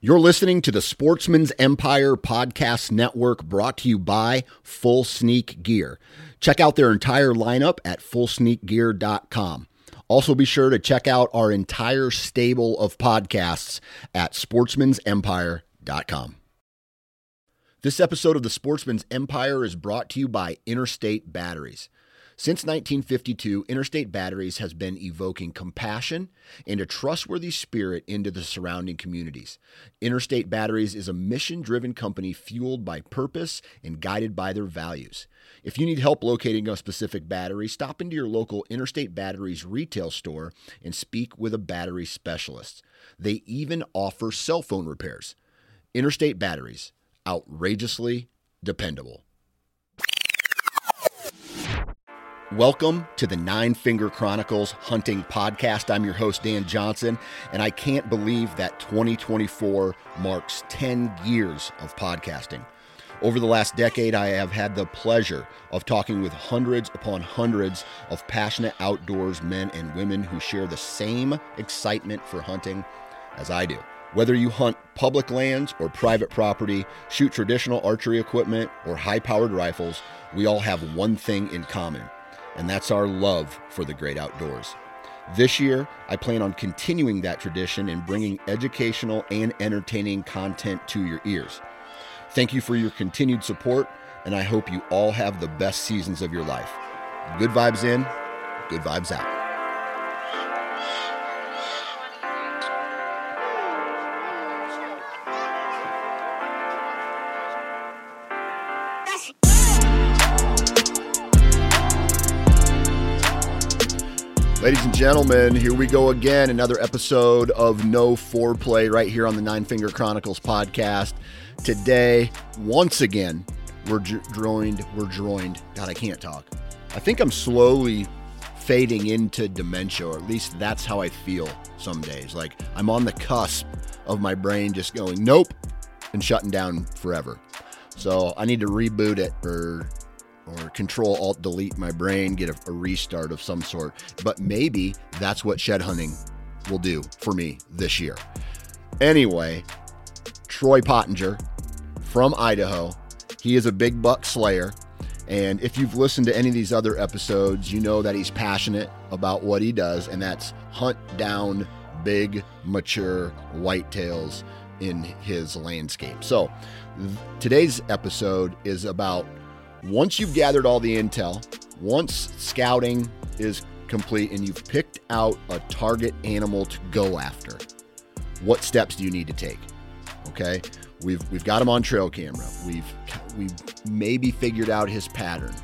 You're listening to the Sportsman's Empire Podcast Network, brought to you by Full Sneak Gear. Check out their entire lineup at fullsneakgear.com. Also be sure to check out our entire stable of podcasts at sportsmansempire.com. This episode of the Sportsman's Empire is brought to you by Interstate Batteries. Since 1952, Interstate Batteries has been evoking compassion and a trustworthy spirit into the surrounding communities. Interstate Batteries is a mission-driven company fueled by purpose and guided by their values. If you need help locating a specific battery, stop into your local Interstate Batteries retail store and speak with a battery specialist. They even offer cell phone repairs. Interstate Batteries, outrageously dependable. Welcome to the Nine Finger Chronicles Hunting Podcast. I'm your host, Dan Johnson, and I can't believe that 2024 marks 10 years of podcasting. Over the last decade, I have had the pleasure of talking with hundreds upon hundreds of passionate outdoors men and women who share the same excitement for hunting as I do. Whether you hunt public lands or private property, shoot traditional archery equipment or high-powered rifles, we all have one thing in common, and that's our love for the great outdoors. This year, I plan on continuing that tradition and bringing educational and entertaining content to your ears. Thank you for your continued support, and I hope you all have the best seasons of your life. Good vibes in, good vibes out. Ladies and gentlemen, here we go again. Another episode of No Foreplay right here on the Nine Finger Chronicles podcast. Today, once again, we're joined. God, I can't talk. I think I'm slowly fading into dementia, or at least that's how I feel some days. Like I'm on the cusp of my brain just going, nope, and shutting down forever. So I need to reboot it or Control-Alt-Delete my brain, get a restart of some sort. But maybe that's what shed hunting will do for me this year. Anyway, Troy Pottinger from Idaho. He is a big buck slayer. And if you've listened to any of these other episodes, you know that he's passionate about what he does, and that's hunt down big, mature whitetails in his landscape. So today's episode is about once you've gathered all the intel, once scouting is complete and you've picked out a target animal to go after, what steps do you need to take? Okay, we've got him on trail camera. We've maybe figured out his pattern,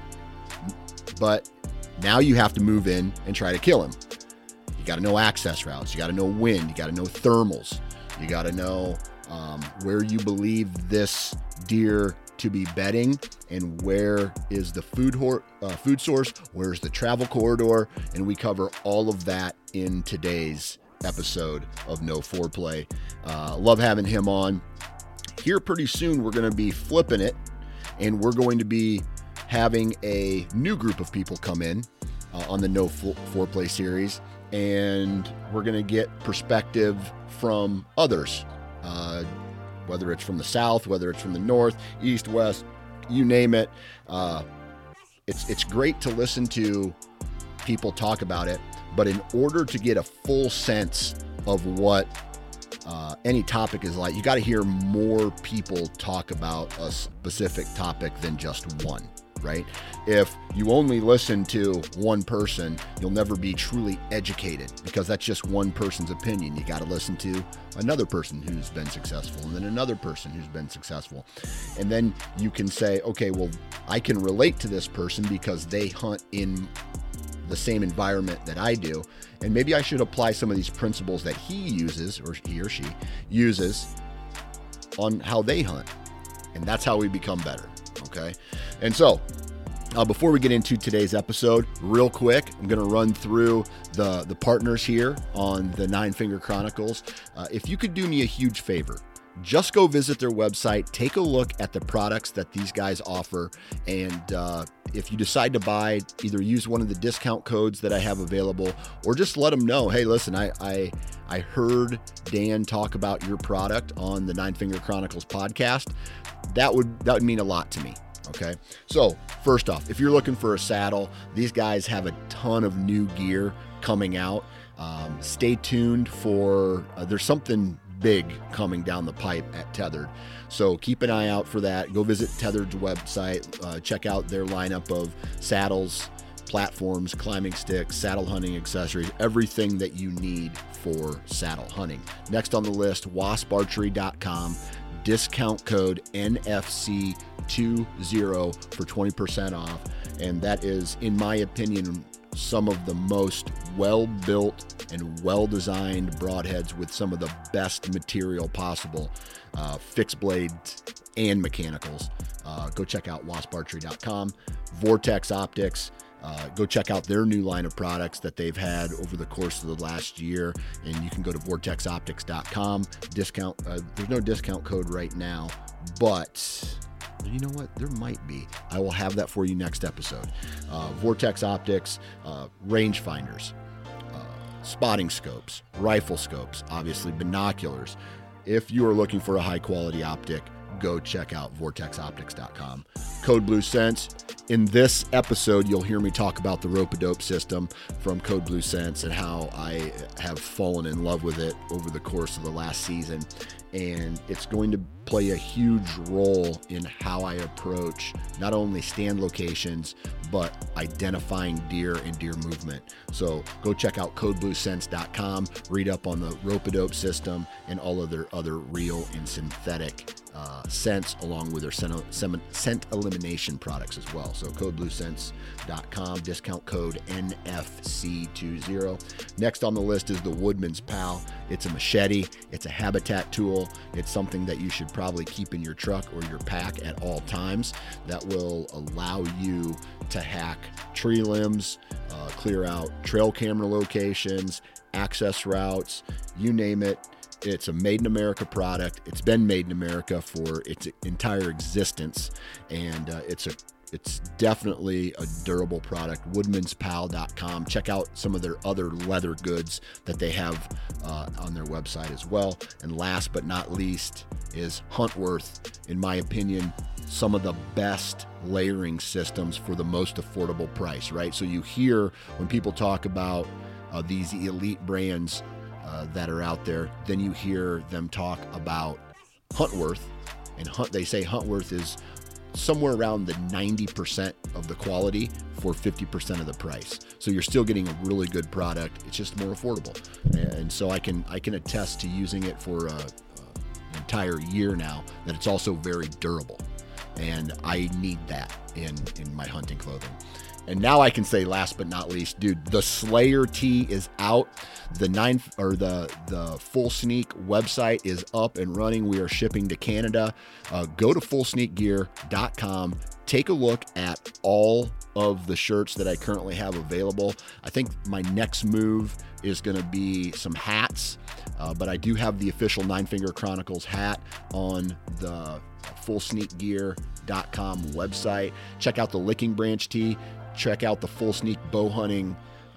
but now you have to move in and try to kill him. You got to know access routes. You got to know wind. You got to know thermals. You got to know where you believe this deer to be bedding, and where is the food source, where's the travel corridor, and we cover all of that in today's episode of No Foreplay. Love having him on. Here pretty soon we're going to be flipping it, and we're going to be having a new group of people come in on the No Foreplay series, and we're going to get perspective from others, whether it's from the south, whether it's from the north, east, west, you name it. It's great to listen to people talk about it, but in order to get a full sense of what any topic is like, you got to hear more people talk about a specific topic than just one, right? If you only listen to one person, you'll never be truly educated, because that's just one person's opinion. You got to listen to another person who's been successful, and then another person who's been successful. And then you can say, okay, well, I can relate to this person because they hunt in the same environment that I do. And maybe I should apply some of these principles that he uses, or he or she uses, on how they hunt. And that's how we become better. Okay. And so before we get into today's episode, real quick, I'm going to run through the partners here on the Nine Finger Chronicles. If you could do me a huge favor, just go visit their website, take a look at the products that these guys offer, and if you decide to buy, either use one of the discount codes that I have available, or just let them know, hey, listen, I heard Dan talk about your product on the Nine Finger Chronicles podcast. That would mean a lot to me. Okay. So first off, if you're looking for a saddle, these guys have a ton of new gear coming out. Stay tuned for, there's something big coming down the pipe at Tethered. So keep an eye out for that. Go visit Tethered's website, check out their lineup of saddles, platforms, climbing sticks, saddle hunting accessories, everything that you need for saddle hunting. Next on the list, wasparchery.com, discount code NFC20 for 20% off. And that is, in my opinion, some of the most well-built and well-designed broadheads with some of the best material possible, fixed blades and mechanicals. Go check out wasparchery.com. Vortex Optics, go check out their new line of products that they've had over the course of the last year, and you can go to vortexoptics.com. Discount, there's no discount code right now, but you know what? There might be. I will have that for you next episode. Vortex Optics, rangefinders, spotting scopes, rifle scopes, obviously binoculars. If you are looking for a high quality optic, go check out vortexoptics.com. Code Blue Sense. In this episode, you'll hear me talk about the rope-a-dope system from Code Blue Sense and how I have fallen in love with it over the course of the last season. And it's going to play a huge role in how I approach not only stand locations, but identifying deer and deer movement. So go check out codebluesense.com, read up on the rope-a-dope system and all of their other real and synthetic scents, along with their scent elimination products as well. So codebluesense.com, discount code NFC20. Next on the list is the Woodman's Pal. It's a machete. It's a habitat tool. It's something that you should probably keep in your truck or your pack at all times. That will allow you to hack tree limbs, clear out trail camera locations, access routes, you name it. It's a made in America product. It's been made in America for its entire existence, and it's definitely a durable product. Woodmanspal.com. Check out some of their other leather goods that they have on their website as well. And last but not least is Huntworth. In my opinion, some of the best layering systems for the most affordable price, right? So you hear when people talk about these elite brands that are out there, then you hear them talk about Huntworth, and they say Huntworth is somewhere around the 90% of the quality for 50% of the price. So you're still getting a really good product. It's just more affordable. And so I can attest to using it for an entire year now, that it's also very durable. And I need that in my hunting clothing. And now I can say, last but not least, dude, the Slayer tee is out. The Full Sneak website is up and running. We are shipping to Canada. Go to fullsneakgear.com. Take a look at all of the shirts that I currently have available. I think my next move is going to be some hats, but I do have the official Nine Finger Chronicles hat on the fullsneakgear.com website. Check out the Licking Branch tee. Check out the Full Sneak bow hunting,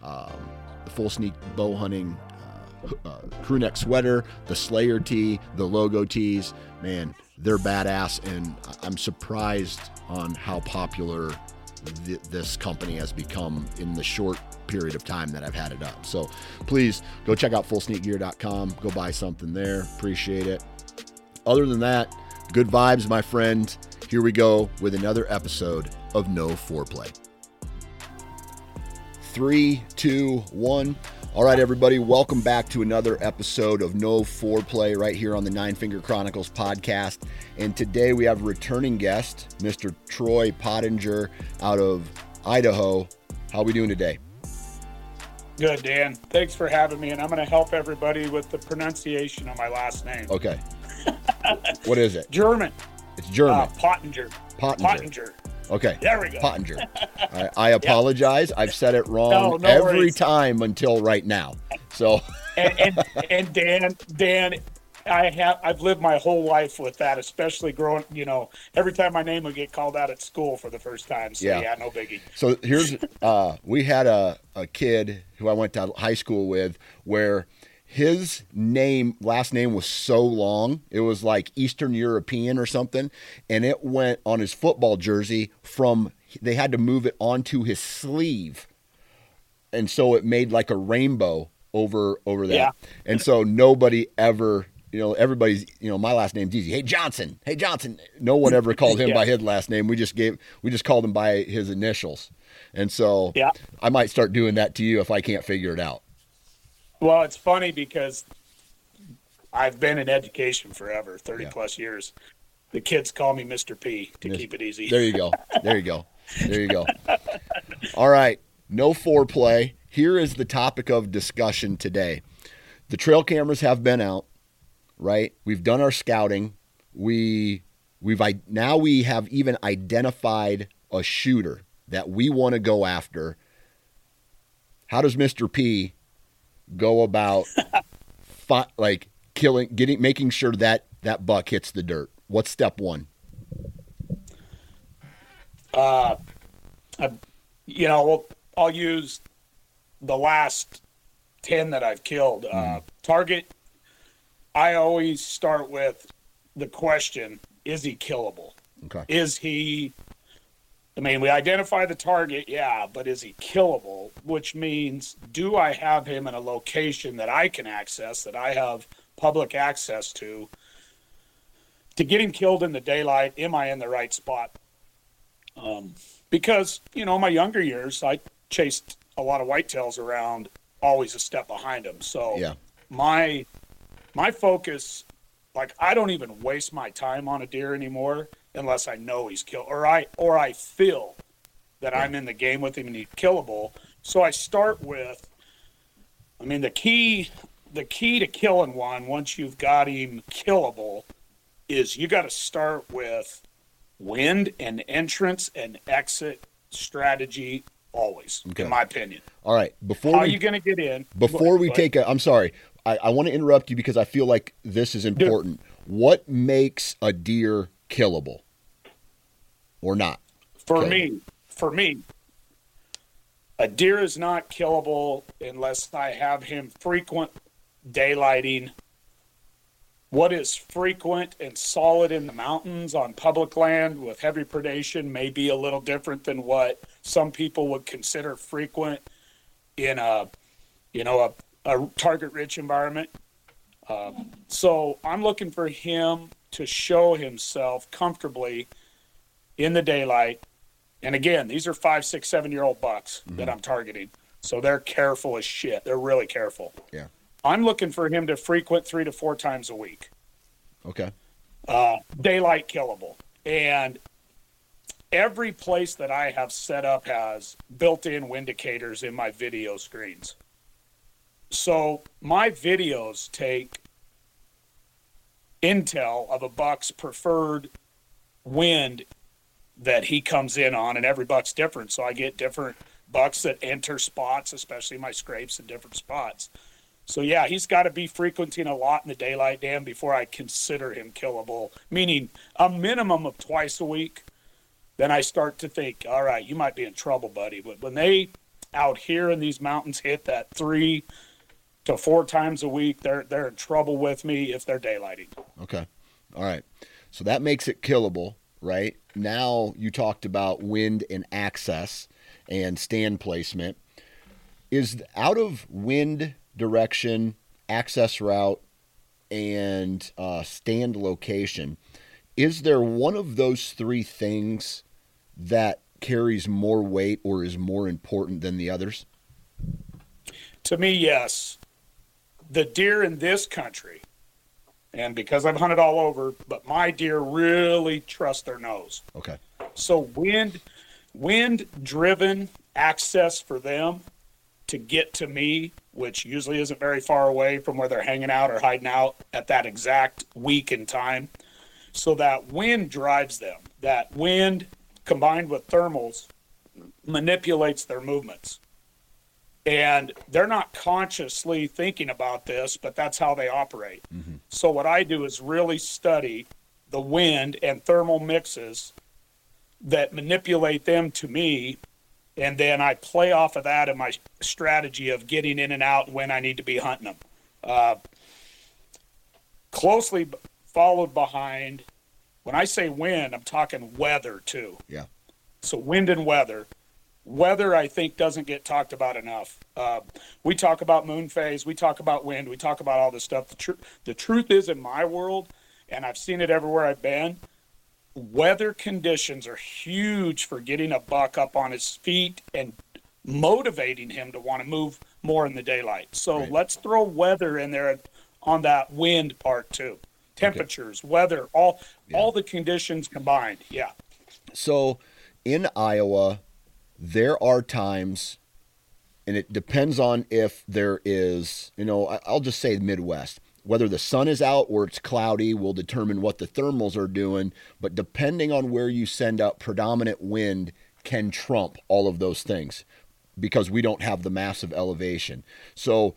crew neck sweater, the Slayer tee, the logo tees. Man, they're badass, and I'm surprised on how popular this company has become in the short period of time that I've had it up. So please go check out fullsneakgear.com. Go buy something there. Appreciate it. Other than that, good vibes, my friend. Here we go with another episode of No Foreplay. 3, 2, 1. All right, everybody, welcome back to another episode of No Foreplay right here on the Nine Finger Chronicles podcast. And today we have a returning guest, Mr. Troy Pottinger out of Idaho. How are we doing today? Good, Dan. Thanks for having me, and I'm going to help everybody with the pronunciation of my last name. Okay. What is it? German. It's German. Pottinger. Pottinger. Okay. There we go. Pottinger. I apologize. Yep. I've said it wrong every time until right now. So. and Dan, I've lived my whole life with that, especially growing, every time my name would get called out at school for the first time. So yeah, no biggie. So here's, we had a kid who I went to high school with where his last name was so long, it was like Eastern European or something. And it went on his football jersey they had to move it onto his sleeve. And so it made like a rainbow over that. Yeah. And so nobody ever, everybody's, my last name's easy. Hey Johnson. No one ever called him by his last name. We just called him by his initials. And so I might start doing that to you if I can't figure it out. Well, it's funny because I've been in education forever, 30 plus years. The kids call me Mr. P to keep it easy. There you go. All right. No foreplay. Here is the topic of discussion today. The trail cameras have been out, right? We've done our scouting. Now we have even identified a shooter that we want to go after. How does Mr. P go about making sure that buck hits the dirt? What's step one? I'll use the last 10 that I've killed. Target, I always start with the question, is he killable? Okay. We identify the target, but is he killable? Which means, do I have him in a location that I can access, that I have public access to get him killed in the daylight? Am I in the right spot? Because, my younger years, I chased a lot of whitetails around, always a step behind them. So my focus, I don't even waste my time on a deer anymore unless I know he's killed, or I feel that I'm in the game with him and he's killable. So I start with, the key to killing one, once you've got him killable, is you got to start with wind and entrance and exit strategy always, in my opinion. All right. How are you going to get in? Before we take I'm sorry. I want to interrupt you because I feel like this is important. What makes a deer killable or not? For me, a deer is not killable unless I have him frequent daylighting. What is frequent and solid in the mountains on public land with heavy predation may be a little different than what some people would consider frequent in a target-rich environment. So I'm looking for him to show himself comfortably in the daylight. And again, these are 5, 6, 7-year-old bucks that I'm targeting. So they're careful as shit. They're really careful. Yeah. I'm looking for him to frequent 3 to 4 times a week. Okay. Daylight killable. And every place that I have set up has built-in wind indicators in my video screens. So my videos take intel of a buck's preferred wind that he comes in on, and every buck's different. So I get different bucks that enter spots, especially my scrapes in different spots. So he's got to be frequenting a lot in the daylight, Dan, before I consider him killable, meaning a minimum of twice a week. Then I start to think, all right, you might be in trouble, buddy. But when they out here in these mountains hit that 3 to 4 times a week, they're in trouble with me if they're daylighting. Okay. All right. So that makes it killable, right? Now you talked about wind and access and stand placement. Is out of wind direction, access route, and stand location, is there one of those 3 things that carries more weight or is more important than the others? To me, yes. The deer in this country, and because I've hunted all over, but my deer really trust their nose. Okay. So wind-driven access for them to get to me, which usually isn't very far away from where they're hanging out or hiding out at that exact week and time. So that wind drives them. That wind combined with thermals manipulates their movements. And they're not consciously thinking about this, but that's how they operate. Mm-hmm. So what I do is really study the wind and thermal mixes that manipulate them to me, and then I play off of that in my strategy of getting in and out when I need to be hunting them. Closely followed behind, when I say wind, I'm talking weather too. Yeah. So wind and weather. Weather, I think, doesn't get talked about enough. We talk about moon phase, we talk about wind, we talk about all this stuff. The truth is, in my world, and I've seen it everywhere I've been, weather conditions are huge for getting a buck up on his feet and motivating him to want to move more in the daylight. So Let's throw weather in there on that wind part too. Temperatures, weather, all the conditions combined. Yeah. So in Iowa, there are times, and it depends on if there is, I'll just say Midwest, whether the sun is out or it's cloudy will determine what the thermals are doing. But depending on where you send out, predominant wind can trump all of those things because we don't have the massive elevation. So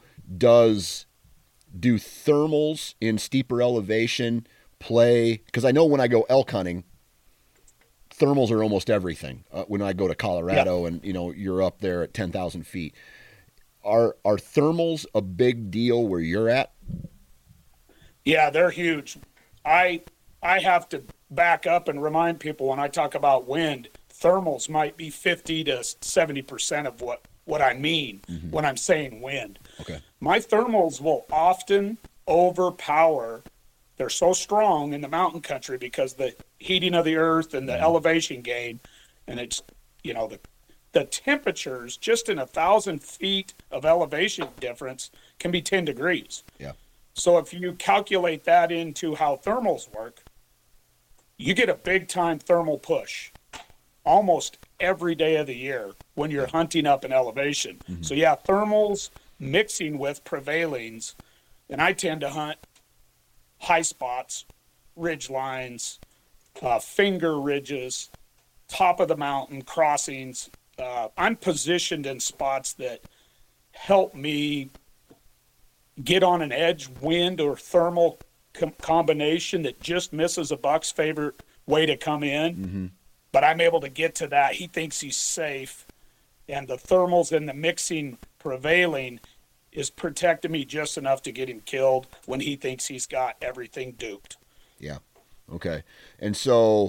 do thermals in steeper elevation play? Because I know when I go elk hunting, thermals are almost everything. When I go to Colorado and, you're up there at 10,000 feet. Are thermals a big deal where you're at? Yeah, they're huge. I have to back up and remind people when I talk about wind, thermals might be 50 to 70% of what I mean when I'm saying wind. Okay. My thermals will often overpower. They're so strong in the mountain country because the heating of the earth and the elevation gain, and it's, the temperatures just in 1,000 feet of elevation difference can be 10 degrees. Yeah. So if you calculate that into how thermals work, you get a big time thermal push almost every day of the year when you're hunting up an elevation. Mm-hmm. So yeah, thermals mixing with prevailings, and I tend to hunt high spots, ridge lines, finger ridges, top of the mountain, crossings. I'm positioned in spots that help me get on an edge wind or thermal combination that just misses a buck's favorite way to come in. Mm-hmm. But I'm able to get to that. He thinks he's safe, and the thermals and the mixing prevailing is protecting me just enough to get him killed when he thinks he's got everything duped. Yeah. Okay. And so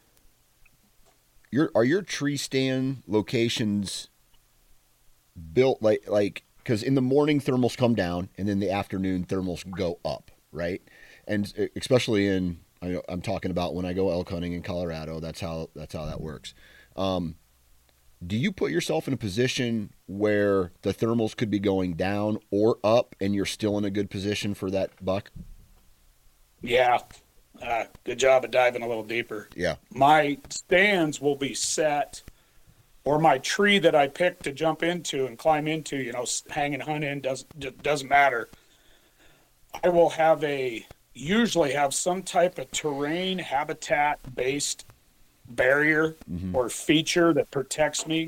are your tree stand locations built like because in the morning thermals come down and then the afternoon thermals go up, right? And especially I'm talking about when I go elk hunting in Colorado, that's how that works. Do you put yourself in a position where the thermals could be going down or up and you're still in a good position for that buck? Yeah. Good job of diving a little deeper. Yeah. My stands will be set, or my tree that I pick to jump into and climb into, hang and hunt in, doesn't matter. I will usually have some type of terrain habitat based barrier or feature that protects me.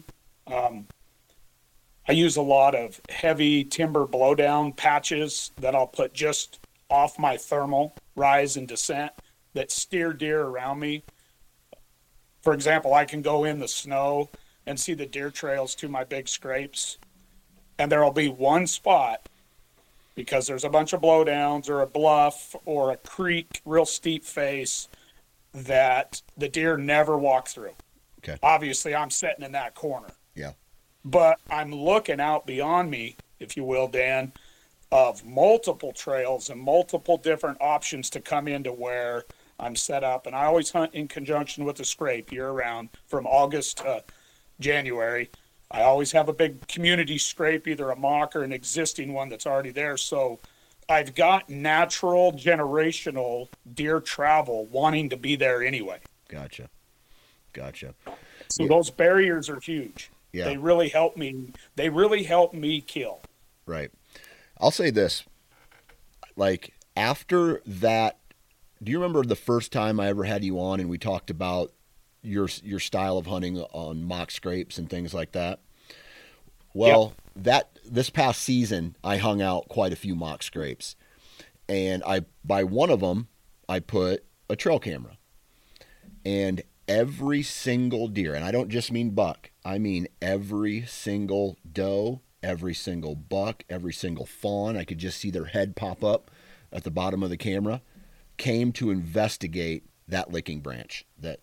I use a lot of heavy timber blowdown patches that I'll put just off my thermal rise and descent that steer deer around me. For example, I can go in the snow and see the deer trails to my big scrapes, and there'll be one spot because there's a bunch of blowdowns or a bluff or a creek, real steep face that the deer never walk through. Okay. Obviously, I'm sitting in that corner. Yeah. But I'm looking out beyond me, if you will, Dan, of multiple trails and multiple different options to come into where I'm set up. And I always hunt in conjunction with the scrape year round from August to January. I always have a big community scrape, either a mock or an existing one that's already there. So I've got natural generational deer travel wanting to be there anyway. Gotcha. So those barriers are huge. Yeah. They really help me. They really help me kill. Right. I'll say this. Like after that, do you remember the first time I ever had you on and we talked about your style of hunting on mock scrapes and things like that? Well, this past season, I hung out quite a few mock scrapes, and by one of them, I put a trail camera, and every single deer, and I don't just mean buck, I mean every single doe, every single buck, every single fawn, I could just see their head pop up at the bottom of the camera, came to investigate that licking branch.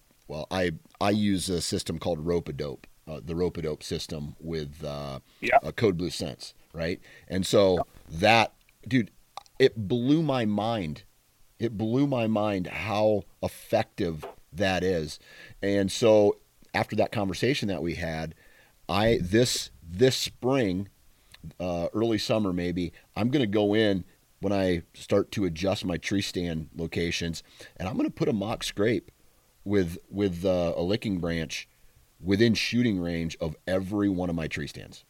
I use a system called Rope-A-Dope, the Rope-A-Dope system with Code Blue Sense, right? And so that, dude, it blew my mind. It blew my mind how effective that is. And so after that conversation that we had, this spring, early summer maybe, I'm going to go in when I start to adjust my tree stand locations, and I'm going to put a mock scrape with a licking branch within shooting range of every one of my tree stands.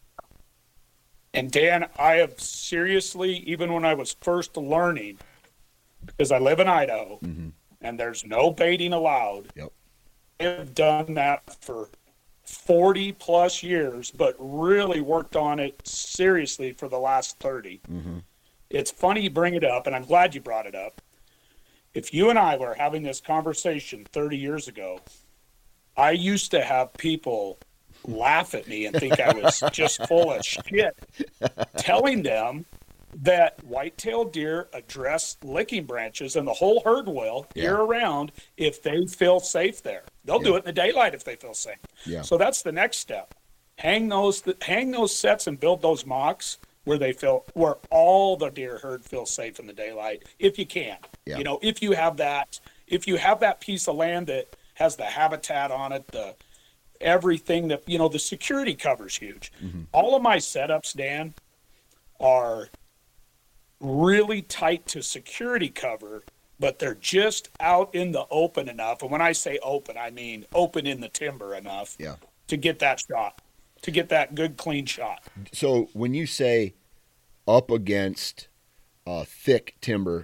And Dan, I have seriously, even when I was first learning, because I live in Idaho, and there's no baiting allowed. Yep. I have done that for 40 plus years, but really worked on it seriously for the last 30. It's funny you bring it up, and I'm glad you brought it up. If you and I were having this conversation 30 years ago, I used to have people laugh at me and think I was just full of shit, telling them that white-tailed deer address licking branches and the whole herd will year-round if they feel safe there. They'll do it in the daylight if they feel safe. Yeah. So that's the next step. Hang those sets and build those mocks where all the deer herd feels safe in the daylight, if you can. Yeah. You know, if you have that piece of land that has the habitat on it, everything that, you know, the security cover's huge. All of my setups, Dan, are really tight to security cover, but they're just out in the open enough. And when I say open, I mean open in the timber enough to get that shot, to get that good, clean shot. So when you say up against thick timber,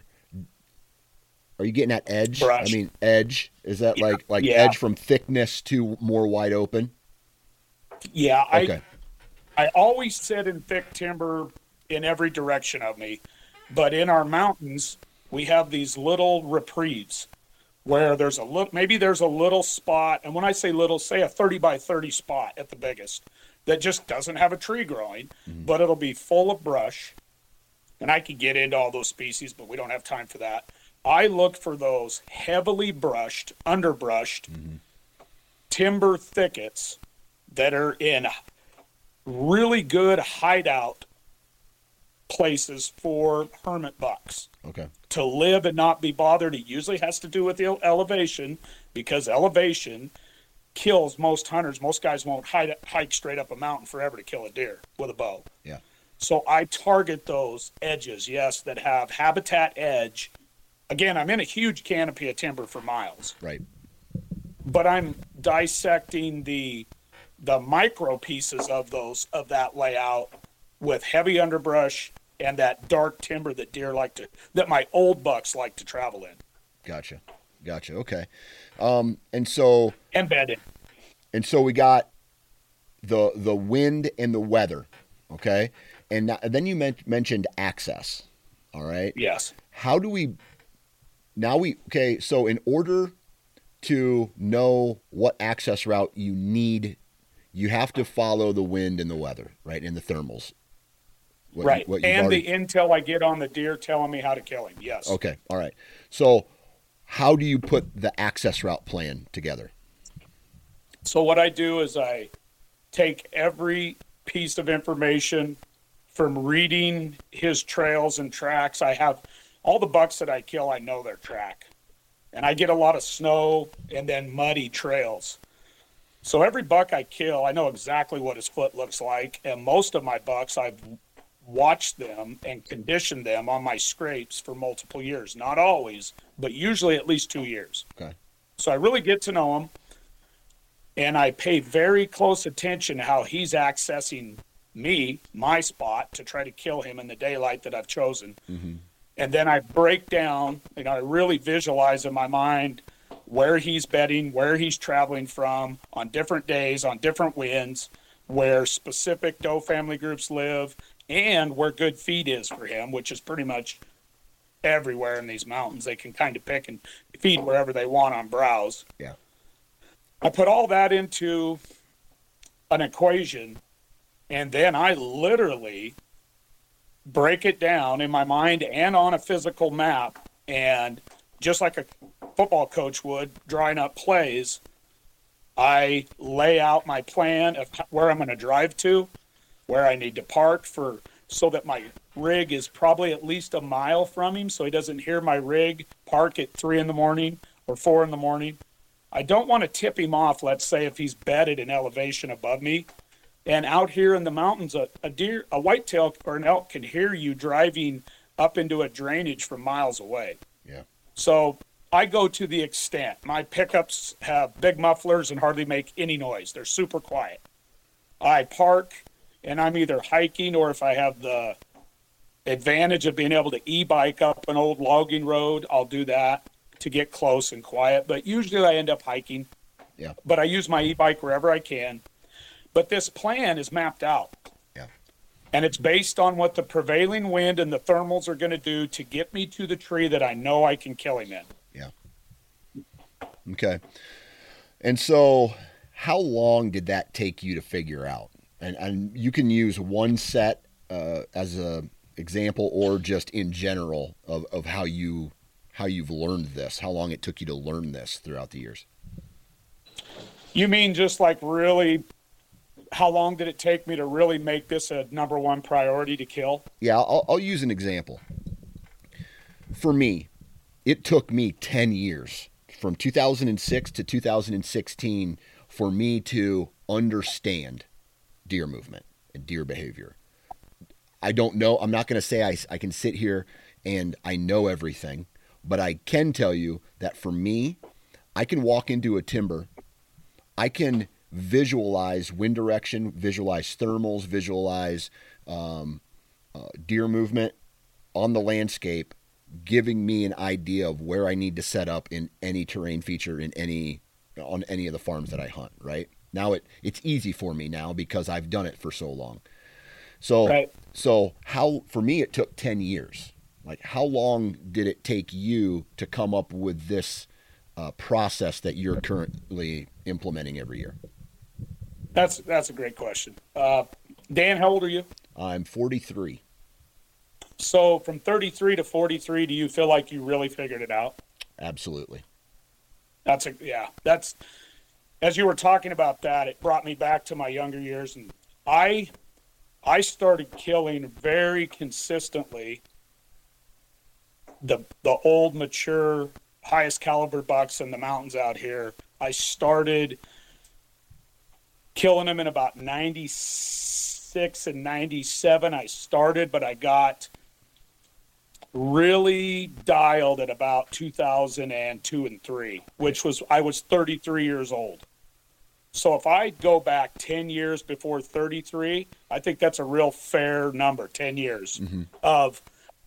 are you getting at edge? Brush. I mean, edge. Is that like edge from thickness to more wide open? Yeah. Okay. I always sit in thick timber in every direction of me, but in our mountains, we have these little reprieves where there's a little spot. And when I say little, say a 30 by 30 spot at the biggest that just doesn't have a tree growing, but it'll be full of brush. And I could get into all those species, but we don't have time for that. I look for those heavily brushed, underbrushed timber thickets that are in really good hideout places for hermit bucks. Okay. To live and not be bothered. It usually has to do with the elevation, because elevation kills most hunters. Most guys won't hike straight up a mountain forever to kill a deer with a bow. Yeah. So I target those edges, that have habitat edge. Again, I'm in a huge canopy of timber for miles. Right. But I'm dissecting the micro pieces of that layout with heavy underbrush and that dark timber that my old bucks like to travel in. Gotcha. Okay. And so Embedded. And so we got the wind and the weather. Okay. And then you mentioned access. All right. Yes. How do we? So in order to know what access route you need, you have to follow the wind and the weather, right? And the thermals. The intel I get on the deer telling me how to kill him. Yes. Okay. All right. So how do you put the access route plan together? So what I do is I take every piece of information from reading his trails and tracks. I have all the bucks that I kill, I know their track. And I get a lot of snow and then muddy trails. So every buck I kill, I know exactly what his foot looks like. And most of my bucks, I've watched them and conditioned them on my scrapes for multiple years. Not always, but usually at least 2 years. Okay. So I really get to know him. And I pay very close attention to how he's accessing my spot, to try to kill him in the daylight that I've chosen. And then I break down, I really visualize in my mind where he's bedding, where he's traveling from on different days, on different winds, where specific doe family groups live and where good feed is for him, which is pretty much everywhere in these mountains. They can kind of pick and feed wherever they want on browse. Yeah. I put all that into an equation, and then I literally break it down in my mind and on a physical map. And just like a football coach would, drawing up plays, I lay out my plan of where I'm going to drive to, where I need to park so that my rig is probably at least a mile from him, so he doesn't hear my rig park at 3 in the morning or 4 in the morning. I don't want to tip him off, let's say, if he's bedded in elevation above me. And out here in the mountains, a deer, a whitetail or an elk can hear you driving up into a drainage from miles away. Yeah. So I go to the extent. My pickups have big mufflers and hardly make any noise. They're super quiet. I park, and I'm either hiking, or if I have the advantage of being able to e-bike up an old logging road, I'll do that to get close and quiet. But usually I end up hiking. Yeah. But I use my e-bike wherever I can. But this plan is mapped out. Yeah. And it's based on what the prevailing wind and the thermals are going to do to get me to the tree that I know I can kill him in. Yeah. Okay. And so how long did that take you to figure out? And you can use one set as a example, or just in general of how you've learned this, how long it took you to learn this throughout the years. You mean just like really, how long did it take me to really make this a number one priority to kill? Yeah, I'll use an example. For me, it took me 10 years from 2006 to 2016 for me to understand deer movement and deer behavior. I don't know. I'm not going to say I can sit here and I know everything, but I can tell you that for me, I can walk into a timber. I can visualize wind direction, visualize thermals, visualize deer movement on the landscape, giving me an idea of where I need to set up in any terrain feature on any of the farms that I hunt, right? Now it's easy for me now because I've done it for so long. So, right. So for me, it took 10 years. Like, how long did it take you to come up with this process that you're currently implementing every year? That's a great question. Dan, how old are you? I'm 43. So from 33 to 43, do you feel like you really figured it out? Absolutely. That's as you were talking about that, it brought me back to my younger years, and I started killing very consistently the old, mature, highest caliber bucks in the mountains out here. I started killing them in about 96 and 97. But I got really dialed at about 2002 and 3, which was, I was 33 years old. So if I go back 10 years before 33, I think that's a real fair number, 10 years of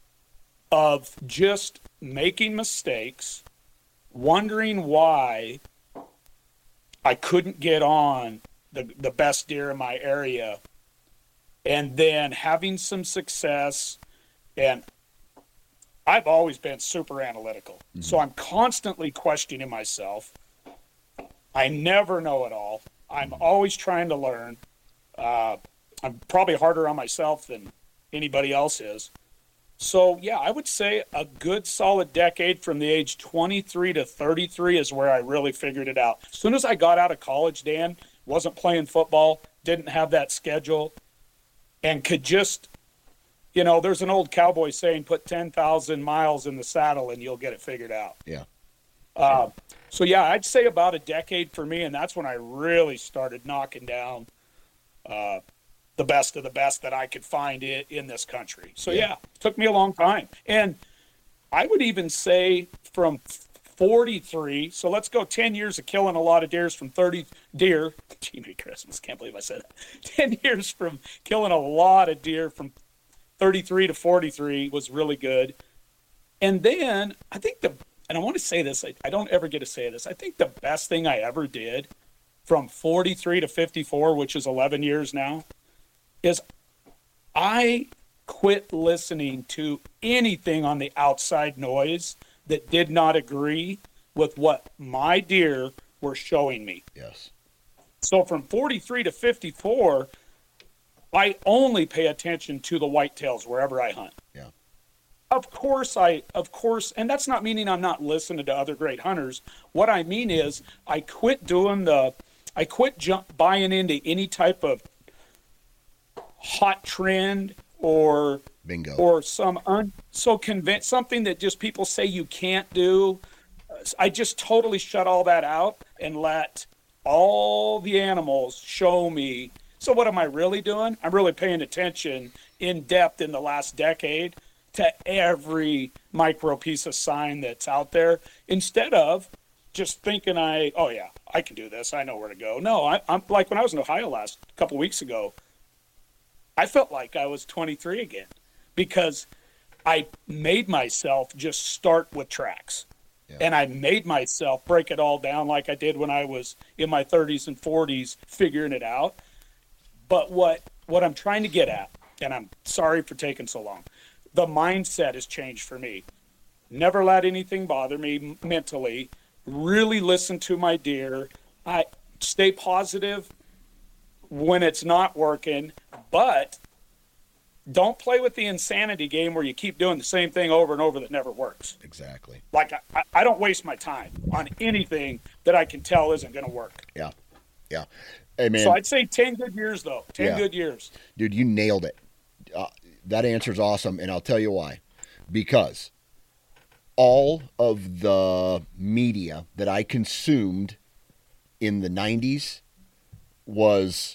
just making mistakes, wondering why I couldn't get on the best deer in my area, and then having some success. And I've always been super analytical. So I'm constantly questioning myself. I never know it all. I'm always trying to learn. I'm probably harder on myself than anybody else is. So, yeah, I would say a good solid decade from the age 23 to 33 is where I really figured it out. As soon as I got out of college, Dan, wasn't playing football, didn't have that schedule, and could just, there's an old cowboy saying, put 10,000 miles in the saddle and you'll get it figured out. Yeah. So, yeah, I'd say about a decade for me, and that's when I really started knocking down the best of the best that I could find in this country. So, yeah, it took me a long time. And I would even say from 43, so let's go 10 years of killing a lot of deers from 30 deer. Gee, Merry Christmas, can't believe I said that. 10 years from killing a lot of deer from 33 to 43 was really good. And then I think and I want to say this, I don't ever get to say this, I think the best thing I ever did from 43 to 54, which is 11 years now, is I quit listening to anything on the outside noise that did not agree with what my deer were showing me. Yes. So from 43 to 54, I only pay attention to the whitetails wherever I hunt. Yeah. Of course, and that's not meaning I'm not listening to other great hunters. What I mean is I quit buying into any type of hot trend or bingo or something that just people say you can't do. I just totally shut all that out and let all the animals show me. So what am I really doing? I'm really paying attention in depth in the last decade to every micro piece of sign that's out there, instead of just thinking I can do this, I know where to go. No, I'm like when I was in Ohio last couple weeks ago, I felt like I was 23 again because I made myself just start with tracks. Yeah. And I made myself break it all down like I did when I was in my 30s and 40s figuring it out. But what I'm trying to get at, and I'm sorry for taking so long, the mindset has changed for me. Never let anything bother me mentally. Really listen to my deer. I stay positive when it's not working, but don't play with the insanity game where you keep doing the same thing over and over that never works. Exactly. Like I don't waste my time on anything that I can tell isn't going to work. Yeah. Yeah. Hey, man. So I'd say 10 good years, though. 10 good years. Dude, you nailed it. That answer's awesome, and I'll tell you why. Because all of the media that I consumed in the 90s was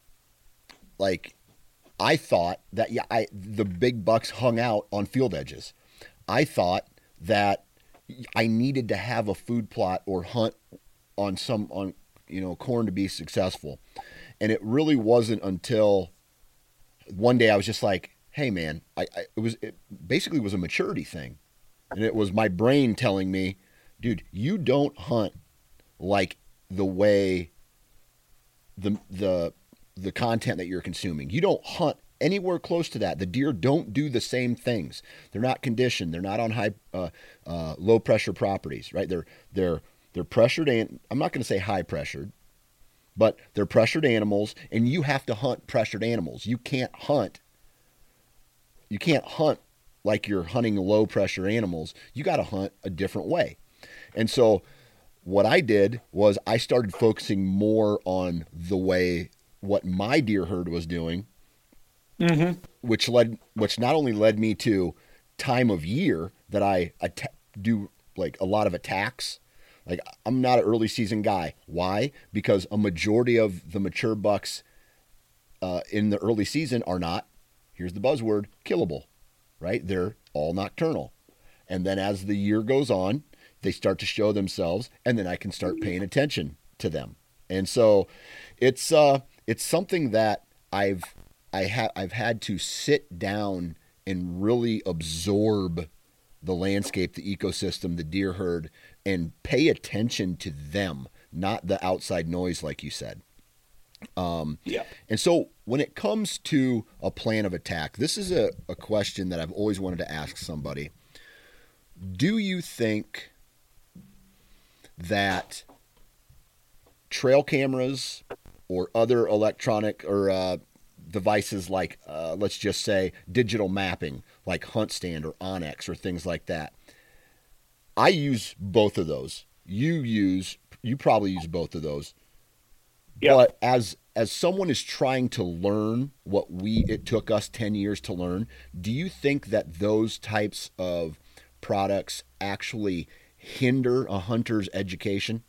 like, I thought that the big bucks hung out on field edges. I thought that I needed to have a food plot or hunt on corn to be successful. And it really wasn't until one day I was just like, hey man, it basically was a maturity thing. And it was my brain telling me, dude, you don't hunt like the way the content that you're consuming. You don't hunt anywhere close to that. The deer don't do the same things. They're not conditioned. They're not on low pressure properties, right? They're pressured, and I'm not going to say high pressured, but they're pressured animals, and you have to hunt pressured animals. You can't hunt like you're hunting low pressure animals. You got to hunt a different way. And so what I did was I started focusing more on the way what my deer herd was doing, which not only led me to time of year that I do like a lot of attacks. Like, I'm not an early season guy. Why? Because a majority of the mature bucks in the early season are not, here's the buzzword, killable, right? They're all nocturnal. And then as the year goes on, they start to show themselves, and then I can start paying attention to them. And so it's something that I've had to sit down and really absorb the landscape, the ecosystem, the deer herd, and pay attention to them, not the outside noise, like you said. Yeah. And so when it comes to a plan of attack, this is a question that I've always wanted to ask somebody. Do you think that trail cameras or other electronic or devices like, let's just say, digital mapping, like HuntStand or Onyx or things like that? I use both of those. You probably use both of those. Yep. But as someone is trying to learn what it took us 10 years to learn, do you think that those types of products actually hinder a hunter's education?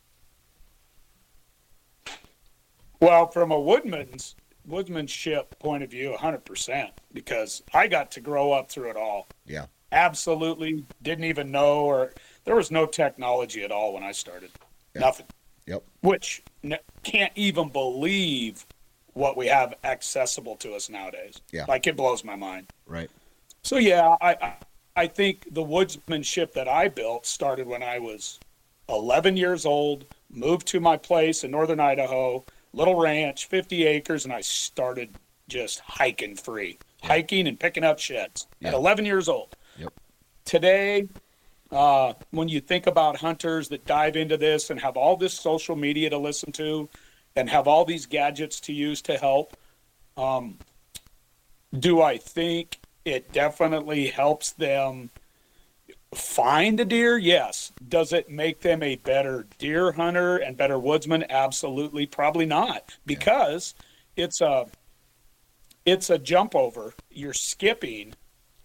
Well, from a woodsmanship point of view, 100%, because I got to grow up through it all. Yeah. Absolutely didn't even know, or there was no technology at all when I started. Yep. Nothing. Yep. Which can't even believe what we have accessible to us nowadays. Yeah. Like, it blows my mind. Right. So yeah, I think the woodsmanship that I built started when I was 11 years old, moved to my place in northern Idaho, little ranch, 50 acres, and I started just hiking free, hiking and picking up sheds at 11 years old. Yep. Today, when you think about hunters that dive into this and have all this social media to listen to and have all these gadgets to use to help, do I think it definitely helps them find a deer? Yes. Does it make them a better deer hunter and better woodsman? Absolutely, probably not, because it's a jump over. You're skipping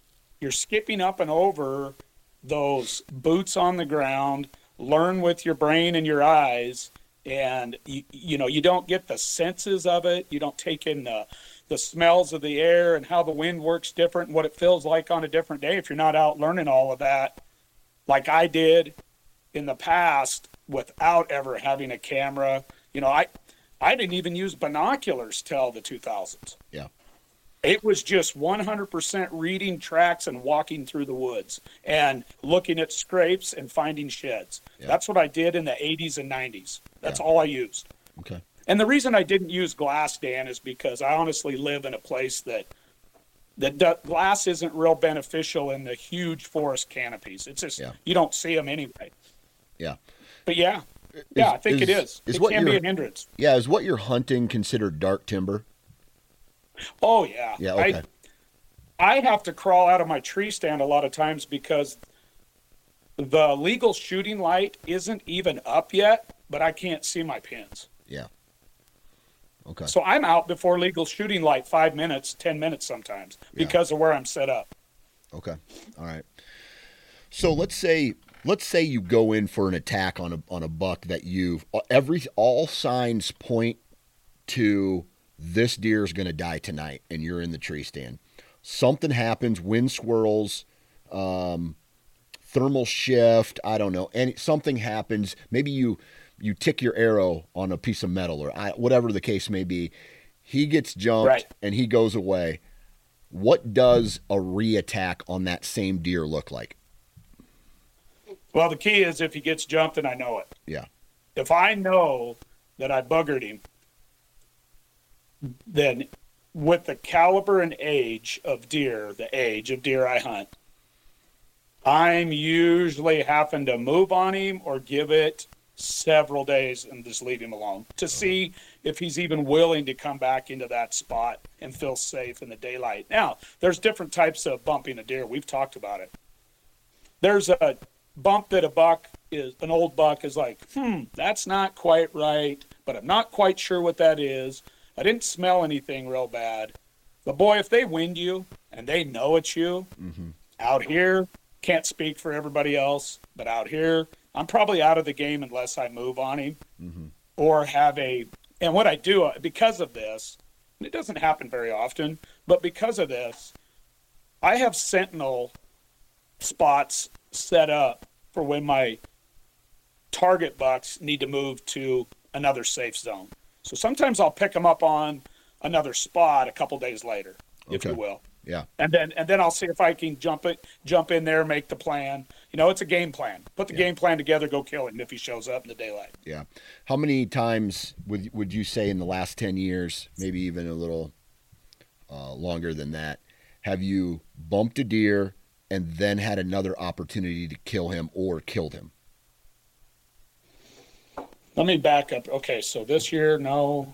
up and over those boots on the ground, learn with your brain and your eyes, and you don't get the senses of it. You don't take in the smells of the air and how the wind works different and what it feels like on a different day if you're not out learning all of that like I did in the past without ever having a camera. I didn't even use binoculars till the 2000s. Yeah. It was just 100% reading tracks and walking through the woods and looking at scrapes and finding sheds. Yeah. That's what I did in the 80s and 90s. That's all I used. Okay. And the reason I didn't use glass, Dan, is because I honestly live in a place that glass isn't real beneficial in the huge forest canopies. It's just, you don't see them anyway. Yeah. But I think it is. It can be a hindrance. Yeah. Is what you're hunting considered dark timber? Oh, yeah. Yeah, okay. I have to crawl out of my tree stand a lot of times because the legal shooting light isn't even up yet, but I can't see my pins. Yeah. Okay. So I'm out before legal shooting light 5 minutes, 10 minutes sometimes because of where I'm set up. Okay. All right. So let's say you go in for an attack on a buck that all signs point to this deer is going to die tonight, and you're in the tree stand. Something happens, wind swirls, thermal shift, I don't know, and something happens. Maybe you tick your arrow on a piece of metal or whatever the case may be. He gets jumped and he goes away. What does a re-attack on that same deer look like? Well, the key is if he gets jumped and I know it. Yeah. If I know that I buggered him, then with the caliber and age of deer I hunt, I'm usually having to move on him or give it several days and just leave him alone to see if he's even willing to come back into that spot and feel safe in the daylight. Now, there's different types of bumping a deer. We've talked about it. There's a bump that an old buck is like, that's not quite right, but I'm not quite sure what that is. I didn't smell anything real bad. But boy, if they wind you and they know it's you, out here, can't speak for everybody else, but out here, I'm probably out of the game unless I move on him or and what I do because of this, and it doesn't happen very often, but because of this, I have sentinel spots set up for when my target bucks need to move to another safe zone. So sometimes I'll pick them up on another spot a couple days later, if you will. Yeah. And then I'll see if I can jump in there, make the plan. It's a game plan. Put the game plan together, go kill him if he shows up in the daylight. Yeah. How many times would you say in the last 10 years, maybe even a little longer than that, have you bumped a deer and then had another opportunity to kill him or killed him? Let me back up. Okay, so this year, no.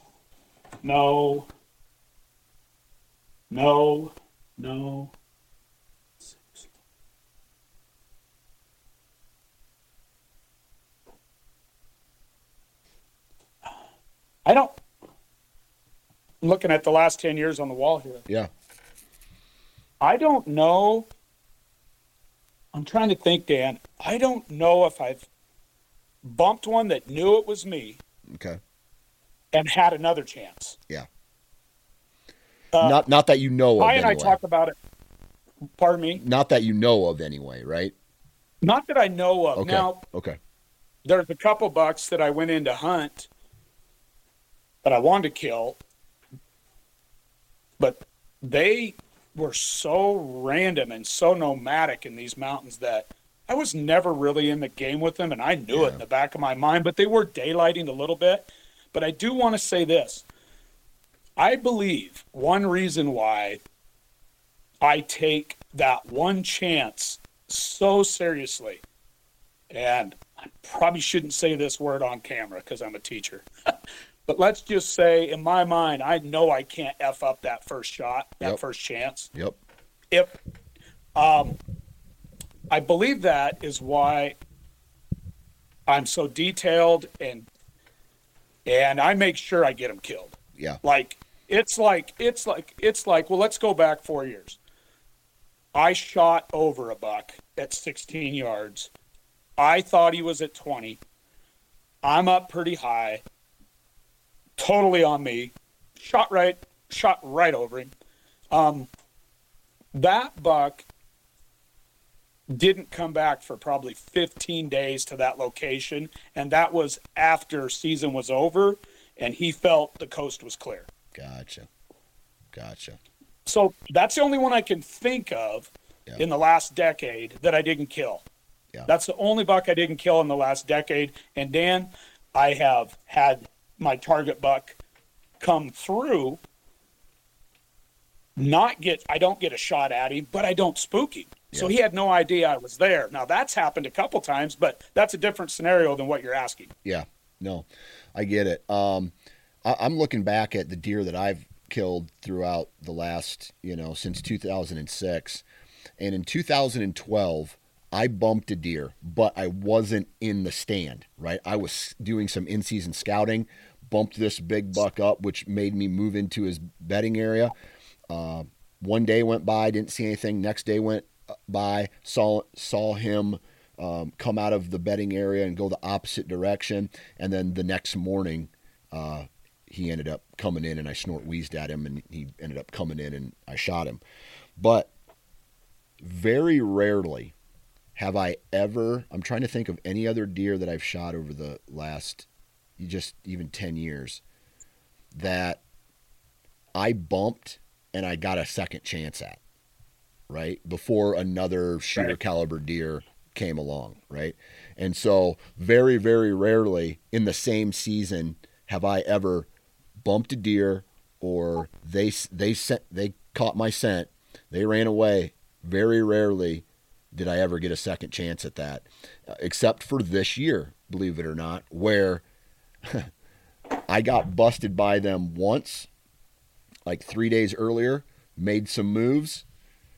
I'm looking at the last 10 years on the wall here. Yeah. I don't know. I'm trying to think, Dan. I don't know if I've bumped one that knew it was me. Okay. And had another chance. Yeah. Not that you know of. Ty and I talk about it. Pardon me? Not that you know of anyway, right? Not that I know of. Okay. Now, there's a couple bucks that I went in to hunt that I wanted to kill, but they were so random and so nomadic in these mountains that I was never really in the game with them, and I knew it in the back of my mind, but they were daylighting a little bit. But I do want to say this. I believe one reason why I take that one chance so seriously, and I probably shouldn't say this word on camera because I'm a teacher, but let's just say in my mind, I know I can't F up that first shot, that first chance. Yep. If I believe that is why I'm so detailed and I make sure I get them killed. Yeah. It's like, well, let's go back 4 years. I shot over a buck at 16 yards. I thought he was at 20. I'm up pretty high. Totally on me. Shot right over him. That buck didn't come back for probably 15 days to that location, and that was after season was over, and he felt the coast was clear. Gotcha. So that's the only one I can think of in the last decade that I didn't kill. Yeah. That's the only buck I didn't kill in the last decade. And Dan, I have had my target buck come through, I don't get a shot at him, but I don't spook him. Yeah. So he had no idea I was there. Now that's happened a couple times, but that's a different scenario than what you're asking. Yeah, no, I get it. I'm looking back at the deer that I've killed throughout the last, since 2006. And in 2012, I bumped a deer, but I wasn't in the stand, right? I was doing some in-season scouting, bumped this big buck up, which made me move into his bedding area. One day went by, didn't see anything. Next day went by, saw him come out of the bedding area and go the opposite direction. And then the next morning, he ended up coming in, and I snort-wheezed at him, and he ended up coming in, and I shot him. But very rarely have I ever, I'm trying to think of any other deer that I've shot over the last just even 10 years that I bumped and I got a second chance at, right? Before another shooter caliber deer came along, right? And so very, very rarely in the same season have I ever bumped a deer or they caught my scent, they ran away. Very rarely did I ever get a second chance at that, except for this year, believe it or not, where I got busted by them once, like 3 days earlier, made some moves,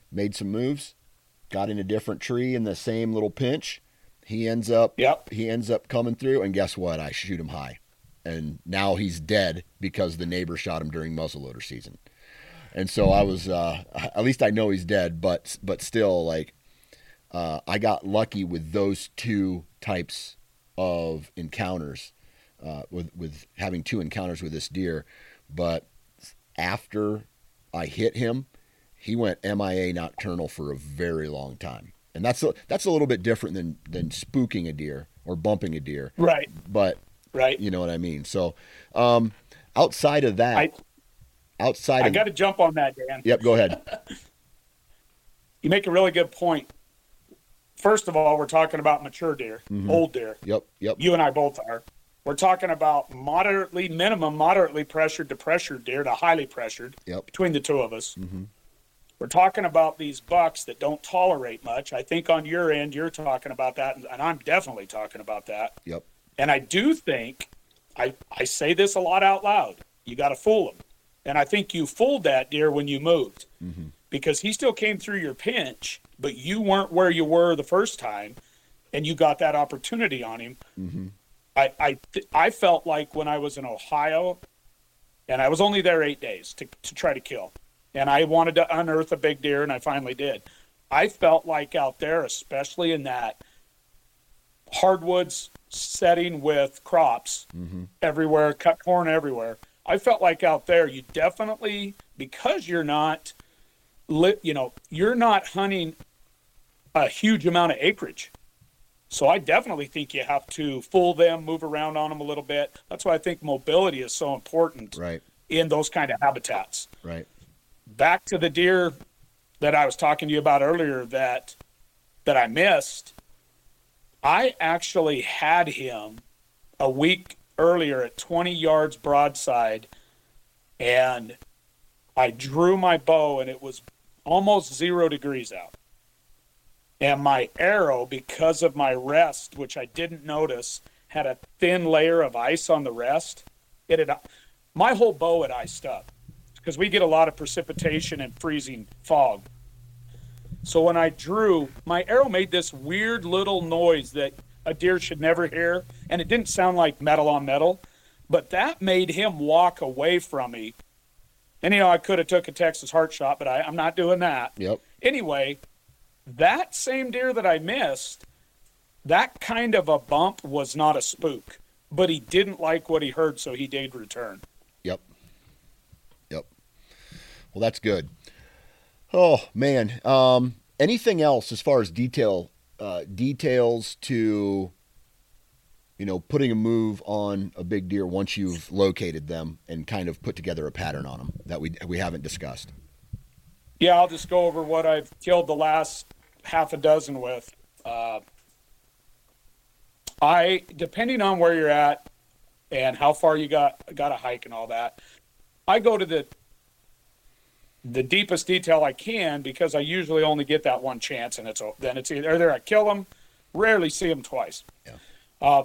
got in a different tree in the same little pinch. He ends up coming through, and guess what? I shoot him high. And now he's dead because the neighbor shot him during muzzleloader season. And so I was, at least I know he's dead, but still, I got lucky with those two types of encounters, with having two encounters with this deer. But after I hit him, he went MIA nocturnal for a very long time. And that's a little bit different than spooking a deer or bumping a deer. Right. But, you know what I mean? So outside of that... I got to jump on that, Dan. Yep, go ahead. You make a really good point. First of all, we're talking about mature deer, old deer. Yep. You and I both are. We're talking about moderately pressured to pressured deer to highly pressured between the two of us. Mm-hmm. We're talking about these bucks that don't tolerate much. I think on your end, you're talking about that, and I'm definitely talking about that. Yep. And I do think, I say this a lot out loud, you got to fool them. And I think you fooled that deer when you moved, because he still came through your pinch, but you weren't where you were the first time, and you got that opportunity on him. Mm-hmm. I felt like when I was in Ohio, and I was only there 8 days to try to kill, and I wanted to unearth a big deer, and I finally did. I felt like out there, especially in that hardwoods setting with crops everywhere, cut corn everywhere, I felt like out there, you definitely, because you're not hunting a huge amount of acreage. So I definitely think you have to fool them, move around on them a little bit. That's why I think mobility is so important in those kind of habitats. Right. Back to the deer that I was talking to you about earlier that I missed. I actually had him a week earlier at 20 yards broadside, and I drew my bow, and it was almost 0 degrees out. And my arrow, because of my rest, which I didn't notice, had a thin layer of ice on the rest. My whole bow had iced up because we get a lot of precipitation and freezing fog. So when I drew, my arrow made this weird little noise that a deer should never hear, and it didn't sound like metal on metal, but that made him walk away from me. And, I could have took a Texas heart shot, but I'm not doing that. Yep. Anyway, that same deer that I missed, that kind of a bump was not a spook, but he didn't like what he heard, so he did return. Yep. Well, that's good. Oh, man. Anything else as far as details to, putting a move on a big deer once you've located them and kind of put together a pattern on them that we haven't discussed? Yeah, I'll just go over what I've killed the last half a dozen with. Depending on where you're at and how far you got to hike and all that, I go to the deepest detail I can because I usually only get that one chance, and then it's either I kill them, rarely see them twice. Yeah.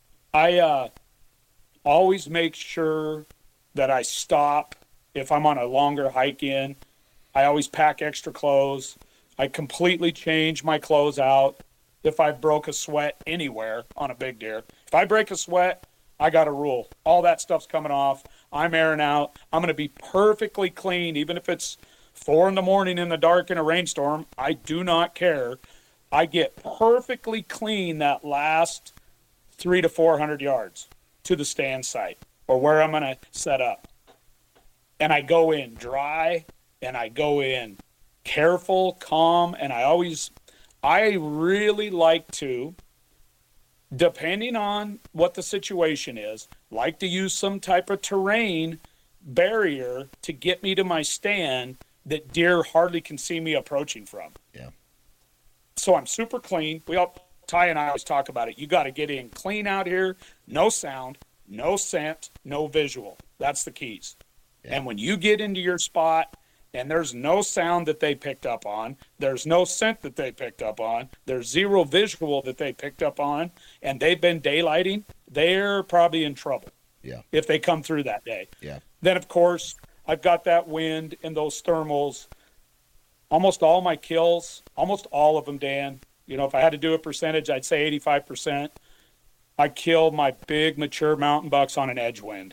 I always make sure that I stop if I'm on a longer hike in. I always pack extra clothes. I completely change my clothes out if I broke a sweat anywhere on a big deer. If I break a sweat, I got a rule. All that stuff's coming off. I'm airing out. I'm going to be perfectly clean, even if it's 4 a.m. in the dark in a rainstorm. I do not care. I get perfectly clean that last 300 to 400 yards to the stand site or where I'm going to set up. And I go in dry, and I go in careful, calm, and I really like to, depending on what the situation is, like to use some type of terrain barrier to get me to my stand that deer hardly can see me approaching from. Yeah. So I'm super clean. Ty and I always talk about it. You got to get in clean out here, no sound, no scent, no visual. That's the keys. Yeah. And when you get into your spot and there's no sound that they picked up on, there's no scent that they picked up on, there's 0 visual that they picked up on, and they've been daylighting, they're probably in trouble. Yeah. If they come through that day. Yeah. Then, of course, I've got that wind and those thermals. Almost all my kills, almost all of them, Dan, if I had to do a percentage, I'd say 85%. I kill my big mature mountain bucks on an edge wind.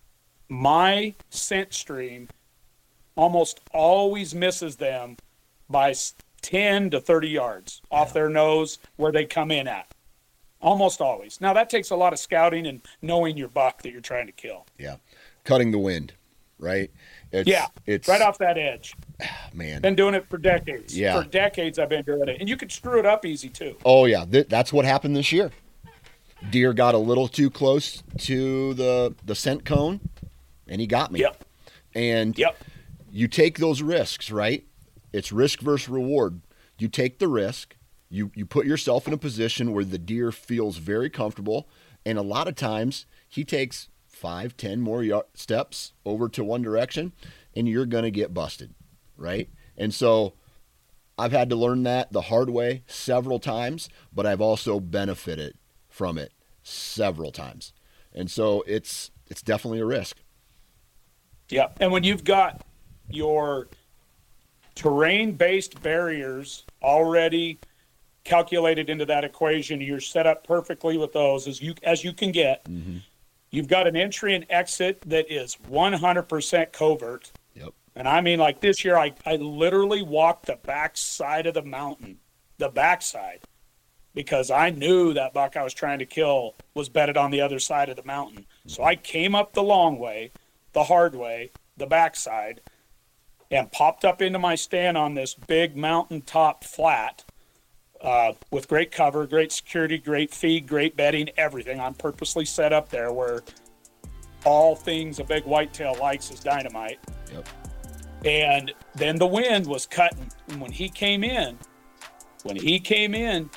My scent stream almost always misses them by 10 to 30 yards off their nose where they come in at. Almost always. Now, that takes a lot of scouting and knowing your buck that you're trying to kill. Yeah. Cutting the wind, right? It's right off that edge. Man. Been doing it for decades. Yeah. For decades I've been doing it. And you can screw it up easy, too. Oh, yeah. That's what happened this year. Deer got a little too close to the scent cone, and he got me. Yep. And you take those risks, right? It's risk versus reward. You take the risk. You put yourself in a position where the deer feels very comfortable, and a lot of times he takes 5-10 more steps over to one direction, and you're going to get busted, right? And so I've had to learn that the hard way several times, but I've also benefited from it several times. And so it's definitely a risk. Yeah, and when you've got your terrain-based barriers already calculated into that equation, you're set up perfectly with those as you can get. Mm-hmm. You've got an entry and exit that is 100% covert. Yep. And I mean, like this year, I literally walked the back side of the mountain, because I knew that buck I was trying to kill was bedded on the other side of the mountain. Mm-hmm. So I came up the long way, the hard way, the backside, and popped up into my stand on this big mountaintop flat with great cover, great security, great feed, great bedding, everything. I'm purposely set up there where all things a big whitetail likes is dynamite. Yep. And then the wind was cutting. And when he came in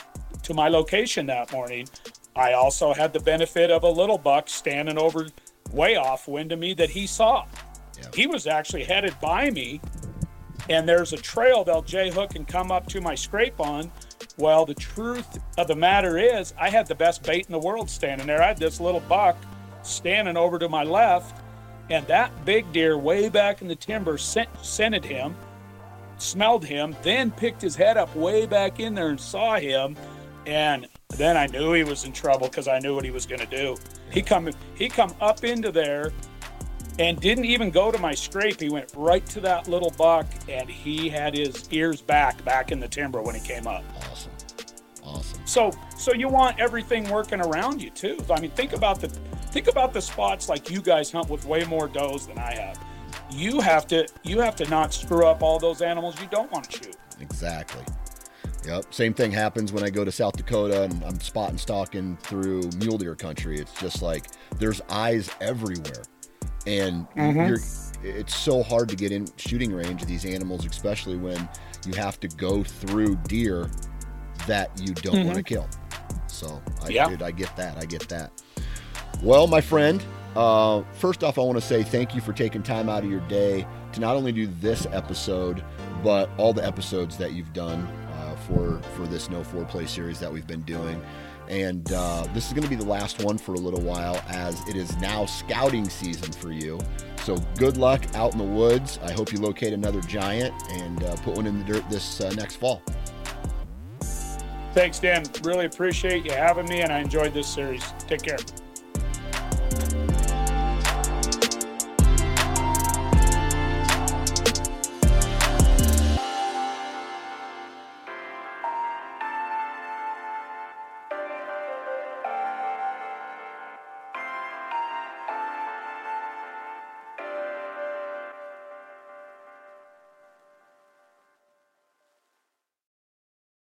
to my location that morning, I also had the benefit of a little buck standing over way off wind of me that he saw. Yep. He was actually headed by me, and there's a trail they'll J-hook and come up to my scrape on. Well, the truth of the matter is I had the best bait in the world standing there. I had this little buck standing over to my left, and that big deer way back in the timber scented him, smelled him, then picked his head up way back in there and saw him, and then I knew he was in trouble because I knew what he was going to do. He come up into there and didn't even go to my scrape. He went right to that little buck, and he had his ears back in the timber when he came up. Awesome. So you want everything working around you too. I mean, think about the spots like you guys hunt with way more does than I have. You have to not screw up all those animals you don't want to shoot. Exactly. Yep. Same thing happens when I go to South Dakota and I'm spot and stalking through mule deer country. It's just like there's eyes everywhere. And it's so hard to get in shooting range of these animals, especially when you have to go through deer that you don't want to kill. So I get that. Well, my friend, first off, I want to say thank you for taking time out of your day to not only do this episode, but all the episodes that you've done for this No Foreplay series that we've been doing. And this is going to be the last one for a little while, as it is now scouting season for you. So good luck out in the woods. I hope you locate another giant and put one in the dirt this next fall. Thanks, Dan. Really appreciate you having me, and I enjoyed this series. Take care.